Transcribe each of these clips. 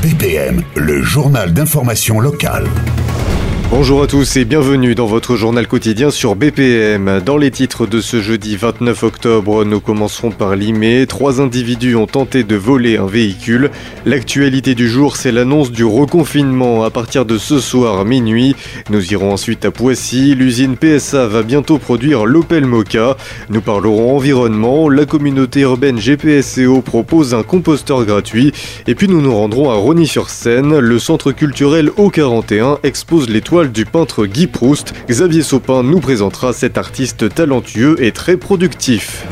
BPM, le journal d'information locale. Bonjour à tous et bienvenue dans votre journal quotidien sur BPM. Dans les titres de ce jeudi 29 octobre, nous commencerons par Limay. 3 individus ont tenté de voler un véhicule. L'actualité du jour, c'est l'annonce du reconfinement à partir de ce soir minuit. Nous irons ensuite à Poissy. L'usine PSA va bientôt produire l'Opel Mokka. Nous parlerons environnement. La communauté urbaine GPSCO propose un composteur gratuit. Et puis nous nous rendrons à Rosny-sur-Seine. Le centre culturel O41 expose les toiles du peintre Guy Proust. Xavier Sopin nous présentera cet artiste talentueux et très productif.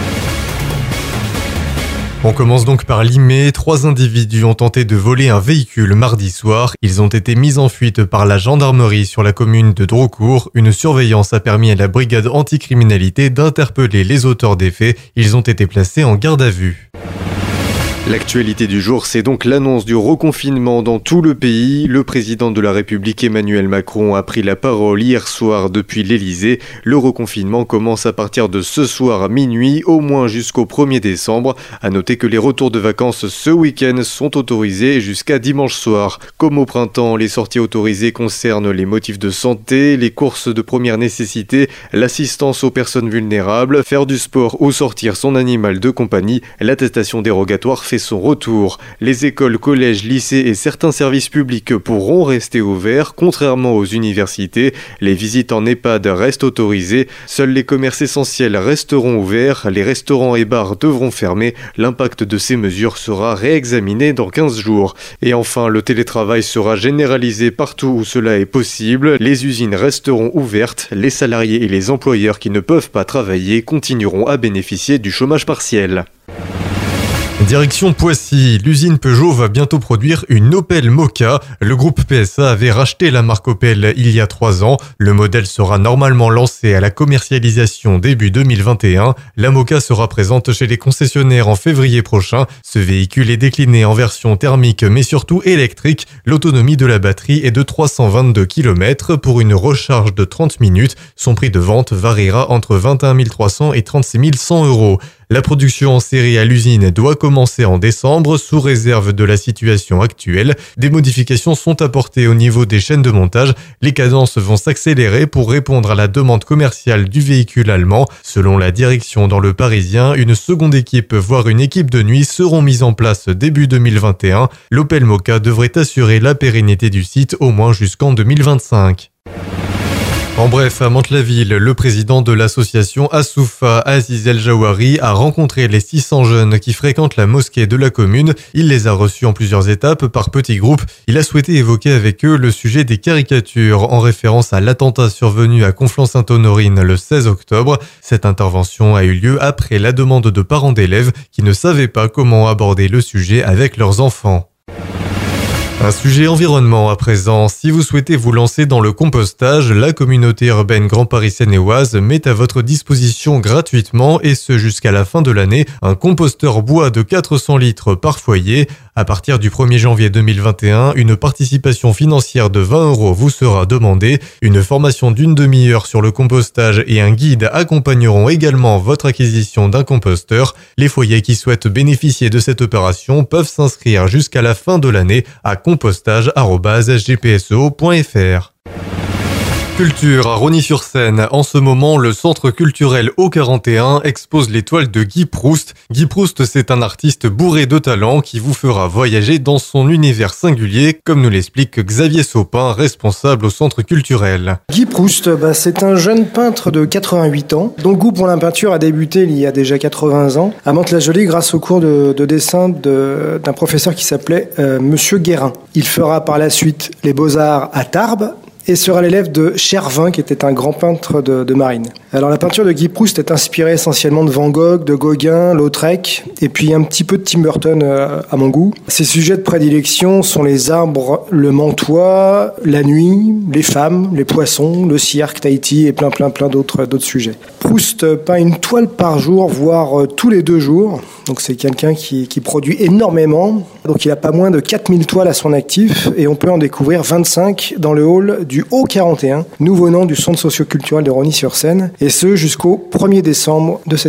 On commence donc par Limay. 3 individus ont tenté de voler un véhicule mardi soir. Ils ont été mis en fuite par la gendarmerie sur la commune de Drocourt. Une surveillance a permis à la brigade anticriminalité d'interpeller les auteurs des faits. Ils ont été placés en garde à vue. L'actualité du jour, c'est donc l'annonce du reconfinement dans tout le pays. Le président de la République Emmanuel Macron a pris la parole hier soir depuis l'Elysée. Le reconfinement commence à partir de ce soir à minuit, au moins jusqu'au 1er décembre. À noter que les retours de vacances ce week-end sont autorisés jusqu'à dimanche soir. Comme au printemps, les sorties autorisées concernent les motifs de santé, les courses de première nécessité, l'assistance aux personnes vulnérables, faire du sport ou sortir son animal de compagnie. L'attestation dérogatoire fait son retour. Les écoles, collèges, lycées et certains services publics pourront rester ouverts, contrairement aux universités. Les visites en EHPAD restent autorisées. Seuls les commerces essentiels resteront ouverts. Les restaurants et bars devront fermer. L'impact de ces mesures sera réexaminé dans 15 jours. Et enfin, le télétravail sera généralisé partout où cela est possible. Les usines resteront ouvertes. Les salariés et les employeurs qui ne peuvent pas travailler continueront à bénéficier du chômage partiel. Direction Poissy, l'usine Peugeot va bientôt produire une Opel Mokka. Le groupe PSA avait racheté la marque Opel il y a 3 ans. Le modèle sera normalement lancé à la commercialisation début 2021. La Mokka sera présente chez les concessionnaires en février prochain. Ce véhicule est décliné en version thermique mais surtout électrique. L'autonomie de la batterie est de 322 km pour une recharge de 30 minutes. Son prix de vente variera entre 21 300 et 36 100 euros. La production en série à l'usine doit commencer en décembre sous réserve de la situation actuelle. Des modifications sont apportées au niveau des chaînes de montage. Les cadences vont s'accélérer pour répondre à la demande commerciale du véhicule allemand. Selon la direction dans Le Parisien, une seconde équipe, voire une équipe de nuit seront mises en place début 2021. L'Opel Mokka devrait assurer la pérennité du site au moins jusqu'en 2025. En bref, à Mantes-la-Ville, le président de l'association Assoufa, Aziz El Jawari, a rencontré les 600 jeunes qui fréquentent la mosquée de la commune. Il les a reçus en plusieurs étapes par petits groupes. Il a souhaité évoquer avec eux le sujet des caricatures en référence à l'attentat survenu à Conflans-Sainte-Honorine le 16 octobre. Cette intervention a eu lieu après la demande de parents d'élèves qui ne savaient pas comment aborder le sujet avec leurs enfants. Un sujet environnement à présent. Si vous souhaitez vous lancer dans le compostage, la communauté urbaine Grand Paris Seine-et-Oise met à votre disposition gratuitement, et ce jusqu'à la fin de l'année, un composteur bois de 400 litres par foyer. À partir du 1er janvier 2021, une participation financière de 20 € vous sera demandée. Une formation d'une demi-heure sur le compostage et un guide accompagneront également votre acquisition d'un composteur. Les foyers qui souhaitent bénéficier de cette opération peuvent s'inscrire jusqu'à la fin de l'année à compostage@gpso.fr. Culture à Rosny-sur-Seine. En ce moment, le centre culturel O41 expose les toiles de Guy Proust. Guy Proust, c'est un artiste bourré de talent qui vous fera voyager dans son univers singulier, comme nous l'explique Xavier Sopin, responsable au centre culturel. Guy Proust, c'est un jeune peintre de 88 ans, dont le goût pour la peinture a débuté il y a déjà 80 ans, à Mantes-la-Jolie grâce au cours de dessin d'un professeur qui s'appelait Monsieur Guérin. Il fera par la suite les Beaux-Arts à Tarbes, et sera l'élève de Chervin, qui était un grand peintre de marine. Alors la peinture de Guy Proust est inspirée essentiellement de Van Gogh, de Gauguin, Lautrec, et puis un petit peu de Tim Burton à mon goût. Ses sujets de prédilection sont les arbres, le mantois, la nuit, les femmes, les poissons, le cirque, Tahiti et plein d'autres sujets. Proust peint une toile par jour, voire tous les 2 jours. Donc c'est quelqu'un qui produit énormément. Donc il a pas moins de 4000 toiles à son actif et on peut en découvrir 25 dans le hall du O41, nouveau nom du centre socio-culturel de Rosny-sur-Seine, et ce jusqu'au 1er décembre de cette année.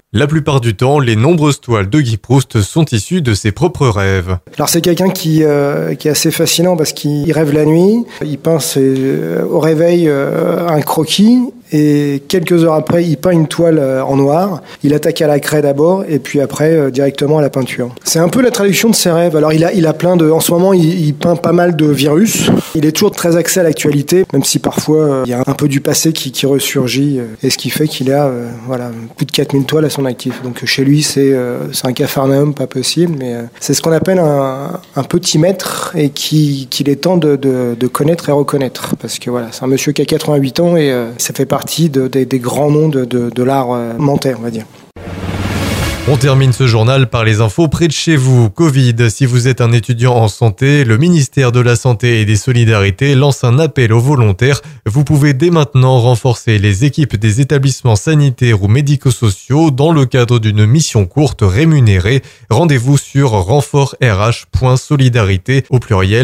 La plupart du temps, les nombreuses toiles de Guy Proust sont issues de ses propres rêves. Alors c'est quelqu'un qui est assez fascinant parce qu'il rêve la nuit, il peint au réveil un croquis et quelques heures après il peint une toile en noir. Il attaque à la craie d'abord et puis après directement à la peinture. C'est un peu la traduction de ses rêves. Alors il a plein de... En ce moment il peint pas mal de virus. Il est toujours très axé à l'actualité, même si parfois il y a un peu du passé qui ressurgit et ce qui fait qu'il a plus de 4000 toiles à son actif. Donc chez lui c'est un capharnaüm pas possible, mais c'est ce qu'on appelle un petit maître et qu'il est temps de connaître et reconnaître, parce que voilà, c'est un monsieur qui a 88 ans et ça fait partie des grands noms de l'art mentais, on va dire. On termine ce journal par les infos près de chez vous. Covid, si vous êtes un étudiant en santé, le ministère de la Santé et des Solidarités lance un appel aux volontaires. Vous pouvez dès maintenant renforcer les équipes des établissements sanitaires ou médico-sociaux dans le cadre d'une mission courte rémunérée. Rendez-vous sur renfortrh.solidarité au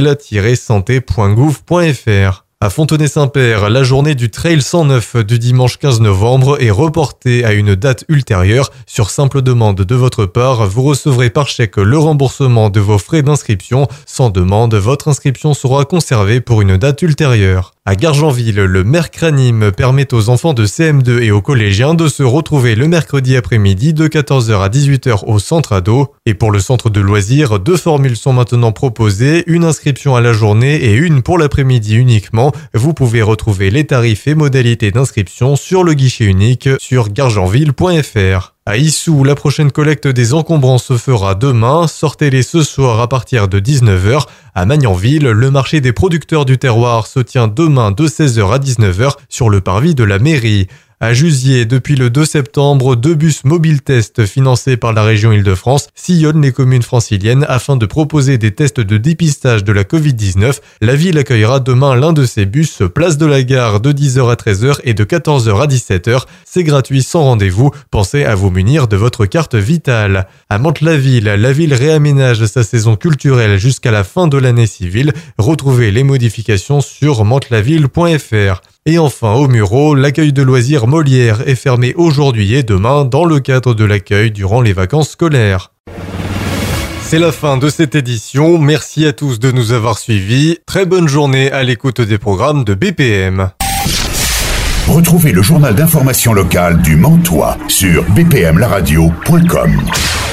pluriel-santé.gouv.fr. À Fontenay-Saint-Père, la journée du Trail 109 du dimanche 15 novembre est reportée à une date ultérieure. Sur simple demande de votre part, vous recevrez par chèque le remboursement de vos frais d'inscription. Sans demande, votre inscription sera conservée pour une date ultérieure. À Gargenville, le Mercranime permet aux enfants de CM2 et aux collégiens de se retrouver le mercredi après-midi de 14h à 18h au centre ado. Et pour le centre de loisirs, 2 formules sont maintenant proposées, une inscription à la journée et une pour l'après-midi uniquement. Vous pouvez retrouver les tarifs et modalités d'inscription sur le guichet unique sur gargenville.fr. À Issou, la prochaine collecte des encombrants se fera demain. Sortez-les ce soir à partir de 19h. À Magnanville, le marché des producteurs du terroir se tient demain de 16h à 19h sur le parvis de la mairie. À Jusier, depuis le 2 septembre, 2 bus mobile test financés par la région Île-de-France sillonnent les communes franciliennes afin de proposer des tests de dépistage de la Covid-19. La ville accueillera demain l'un de ces bus, place de la gare, de 10h à 13h et de 14h à 17h. C'est gratuit sans rendez-vous. Pensez à vous munir de votre carte vitale. À Mantes-la-Ville, la ville réaménage sa saison culturelle jusqu'à la fin de l'année civile. Retrouvez les modifications sur mantelaville.fr. Et enfin, au Mureau, l'accueil de loisirs Molière est fermé aujourd'hui et demain dans le cadre de l'accueil durant les vacances scolaires. C'est la fin de cette édition. Merci à tous de nous avoir suivis. Très bonne journée à l'écoute des programmes de BPM. Retrouvez le journal d'information locale du Mantois sur bpmlaradio.com.